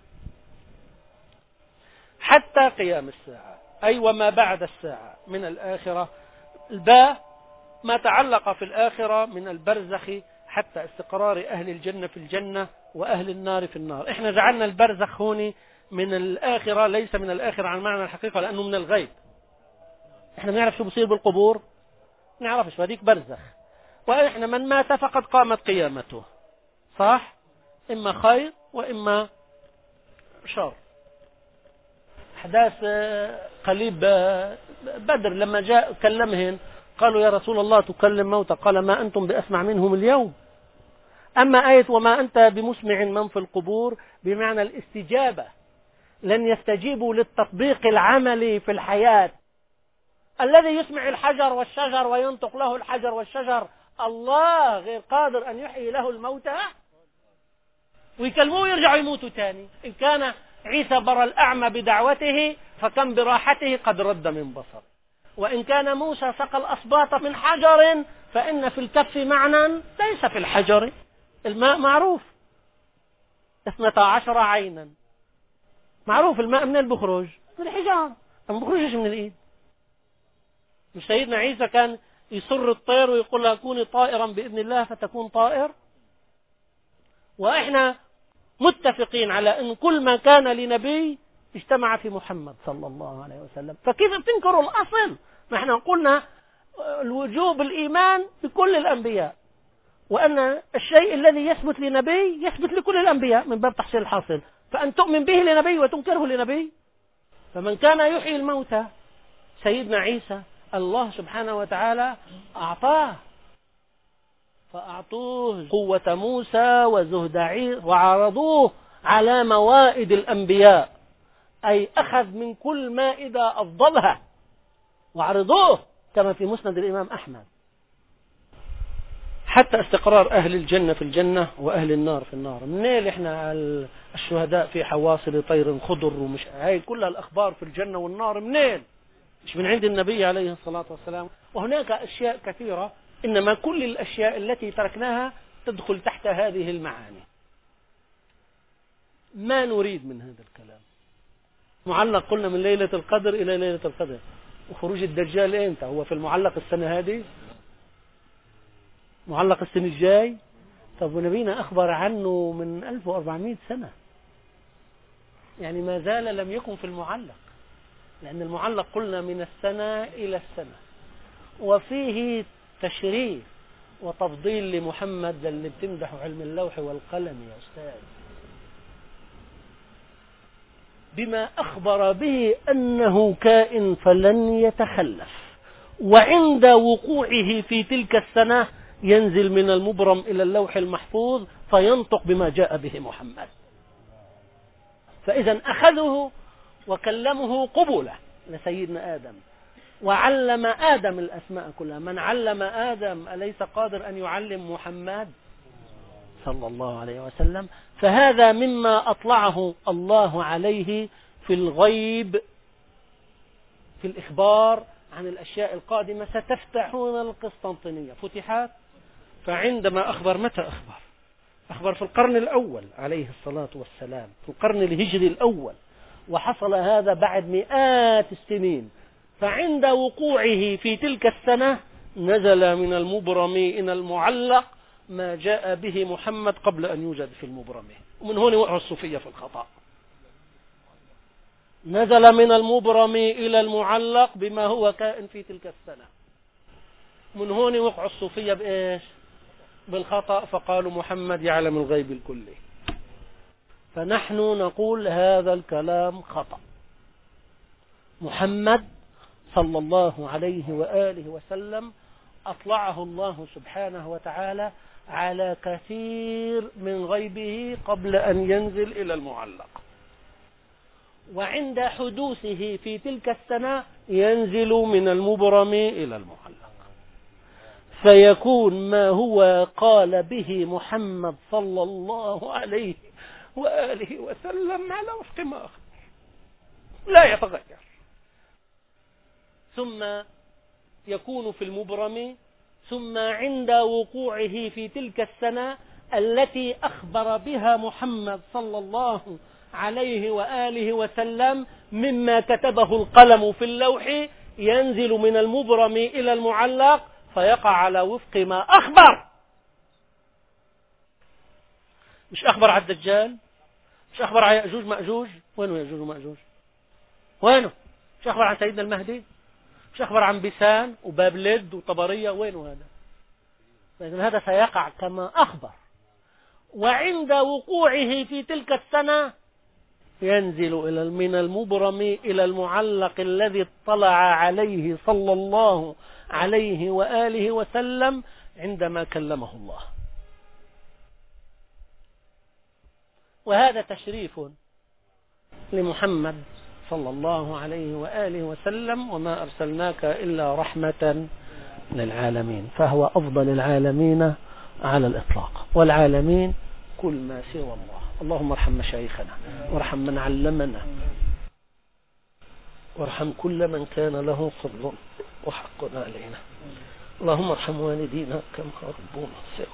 حتى قيام الساعة، أي وما بعد الساعة من الآخرة. الباء ما تعلق في الآخرة من البرزخ حتى استقرار أهل الجنة في الجنة وأهل النار في النار. احنا جعلنا البرزخ هون من الآخرة، ليس من الآخرة عن معنى الحقيقة، لأنه من الغيب. احنا نعرف شو بصير بالقبور، نعرفش، هذيك برزخ. وإحنا من مات فقد قامت قيامته، صح؟ إما خير وإما شر. أحداث قليب بدر لما جاء كلمهن قالوا يا رسول الله تكلم موتى، قال ما أنتم بأسمع منهم اليوم. أما آية وما أنت بمسمع من في القبور بمعنى الاستجابة، لن يستجيبوا للتطبيق العملي في الحياة. الذي يسمع الحجر والشجر وينطق له الحجر والشجر الله، غير قادر أن يحيي له الموتى ويكلموه ويرجعوا يموتوا تاني. إن كان عيسى برى الأعمى بدعوته فكم براحته قد رد من بصر، وإن كان موسى سقى الأصباط من حجر فإن في الكف معنى ليس في الحجر. الماء معروف، اثنتا عشر عينا معروف. الماء من البخرج من الحجار، ما بخرجش من الإيد. مش سيدنا عيسى كان يسر الطير ويقول لها كوني طائرا بإذن الله فتكون طائر؟ وإحنا متفقين على أن كل ما كان لنبي اجتمع في محمد صلى الله عليه وسلم. فكيف بتنكروا الأصل؟ ما احنا قلنا الوجوب الإيمان بكل الأنبياء، وأن الشيء الذي يثبت لنبي يثبت لكل الأنبياء من باب تحصيل الحاصل. فأن تؤمن به لنبي وتنكره لنبي. فمن كان يحيي الموتى سيدنا عيسى الله سبحانه وتعالى أعطاه، فأعطوه قوة موسى وزهد عيسى وعرضوه على موائد الأنبياء، أي أخذ من كل مائدة أفضلها وعرضوه كما في مسند الإمام أحمد، حتى استقرار أهل الجنة في الجنة وأهل النار في النار. منين إحنا الشهداء في حواصل طير خضر، ومش هاي كلها الأخبار في الجنة والنار منين؟ مش من عند النبي عليه الصلاة والسلام. وهناك أشياء كثيرة، إنما كل الأشياء التي تركناها تدخل تحت هذه المعاني. ما نريد من هذا الكلام. معلق قلنا من ليلة القدر إلى ليلة القدر، وخروج الدجال إمتى؟ هو في المعلق السنة هذه؟ معلق السنة الجاي؟ طب ونبينا أخبر عنه من ألف وأربعمائة سنة، يعني ما زال لم يكن في المعلق، لأن المعلق قلنا من السنة إلى السنة، وفيه تشريف وتفضيل لمحمد اللي بتمدح علم اللوح والقلم يا أستاذ، بما أخبر به أنه كائن فلن يتخلف، وعند وقوعه في تلك السنة ينزل من المبرم إلى اللوح المحفوظ فينطق بما جاء به محمد. فإذا أخذه وكلمه قبوله لسيدنا آدم، وعلم آدم الأسماء كلها. من علم آدم أليس قادر أن يعلم محمد صلى الله عليه وسلم؟ فهذا مما أطلعه الله عليه في الغيب، في الإخبار عن الأشياء القادمة. ستفتحون القسطنطينية، فتحت. فعندما أخبر، متى أخبر؟ أخبر في القرن الأول عليه الصلاة والسلام، في القرن الهجري الأول، وحصل هذا بعد مئات السنين. فعند وقوعه في تلك السنة نزل من المبرم إلى المعلق ما جاء به محمد قبل أن يوجد في المبرم. ومن هنا وقعوا الصوفية في الخطأ. نزل من المبرم إلى المعلق بما هو كائن في تلك السنة. من هنا وقعوا الصوفية بإيش؟ بالخطأ. فقالوا محمد يعلم الغيب الكلي. فنحن نقول هذا الكلام خطأ. محمد صلى الله عليه وآله وسلم أطلعه الله سبحانه وتعالى على كثير من غيبه قبل أن ينزل إلى المعلق، وعند حدوثه في تلك السنة ينزل من المبرم إلى المعلق، فيكون ما هو قال به محمد صلى الله عليه وآله وسلم على وفق ما أخبر لا يتغير، ثم يكون في المبرم، ثم عند وقوعه في تلك السنة التي أخبر بها محمد صلى الله عليه وآله وسلم مما كتبه القلم في اللوح، ينزل من المبرم إلى المعلق فيقع على وفق ما أخبر. مش أخبر على الدجال، مش أخبر على يأجوج مأجوج، وينه يأجوج ومأجوج؟ وينه؟ مش أخبر عن سيدنا المهدي، مش أخبر عن بيسان وباب لد وطبرية، وينه هذا؟ فإذن هذا سيقع كما أخبر، وعند وقوعه في تلك السنة ينزل إلى من المبرم إلى المعلق الذي اطلع عليه صلى الله عليه وآله وسلم عندما كلمه الله. وهذا تشريف لمحمد صلى الله عليه وآله وسلم، وما أرسلناك إلا رحمة للعالمين، فهو أفضل العالمين على الإطلاق، والعالمين كل ما سوى الله. اللهم ارحم مشايخنا، وارحم من علمنا، وارحم كل من كان له فضل وحق علينا. اللهم ارحم والدينا كما ربونا صغارا.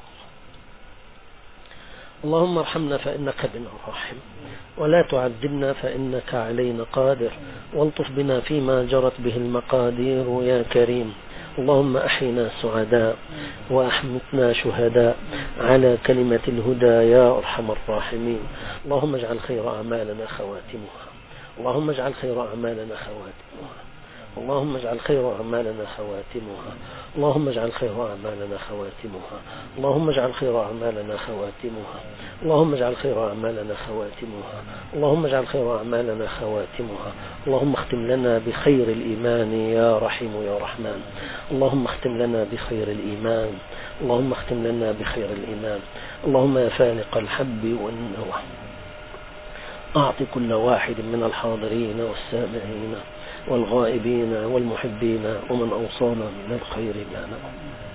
اللهم ارحمنا فإنك بنا راحم، ولا تعذبنا فإنك علينا قادر، والطف بنا فيما جرت به المقادير يا كريم. اللهم أحينا سعداء وأحمتنا شهداء على كلمة الهدى يا أرحم الراحمين. اللهم اجعل خير أعمالنا خواتمها، اللهم اجعل خير أعمالنا خواتمها، اللهم اجعل خير أعمالنا خواتمها، اللهم اجعل خير أعمالنا خواتمها، اللهم اجعل خير أعمالنا خواتمها، اللهم اجعل خير أعمالنا خواتمها، اللهم اجعل خير أعمالنا خواتمها. اللهم اختم لنا بخير الإيمان يا رحيم يا رحمن. اللهم اختم لنا بخير الإيمان، اللهم اختم لنا بخير الإيمان. اللهم يا فالق الحب والنوى أعط كل واحد من الحاضرين والسامعين والغائبين والمحبين ومن أوصانا من الخير ما نوى.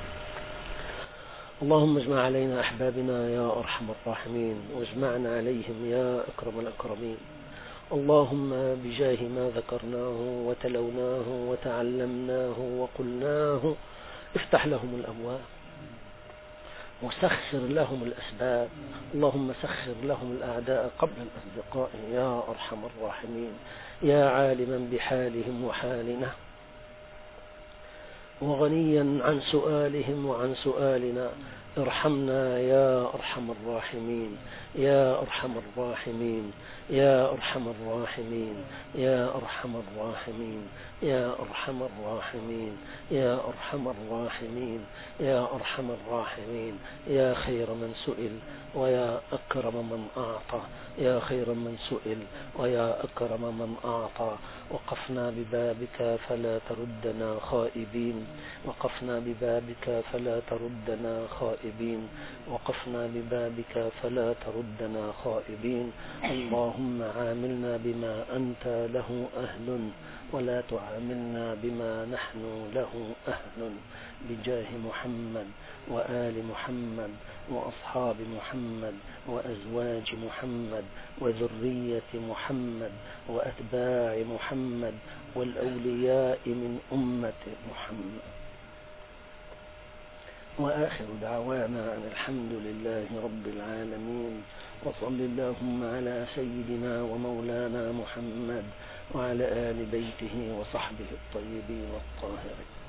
اللهم اجمع علينا أحبابنا يا أرحم الراحمين، واجمعنا عليهم يا أكرم الأكرمين. اللهم بجاه ما ذكرناه وتلوناه وتعلمناه وقلناه افتح لهم الأبواب وسخر لهم الأسباب. اللهم سخر لهم الأعداء قبل الأصدقاء يا أرحم الراحمين، يا عالما بحالهم وحالنا، وغنيا عن سؤالهم وعن سؤالنا. ارحمنا يا أرحم الراحمين، يا أرحم الراحمين، يا أرحم الراحمين، يا أرحم الراحمين، يا أرحم الراحمين، يا أرحم الراحمين، يا أرحم الراحمين. يا خير من سئل ويا أكرم من أعطى، يا خير من سئل ويا أكرم من أعطى. وقفنا ببابك فلا تردنا خائبين، وقفنا ببابك فلا تردنا خائبين، وقفنا ببابك فلا تردنا خائبين. اللهم عاملنا بما أنت له أهل، ولا تعاملنا بما نحن له أهل، بجاه محمد وآل محمد وأصحاب محمد وأزواج محمد وذرية محمد وأتباع محمد والأولياء من أمة محمد. وآخر دعوانا أن الحمد لله رب العالمين، وصل اللهم على سيدنا ومولانا محمد وعلى آل بيته وصحبه الطيبين الطاهرين.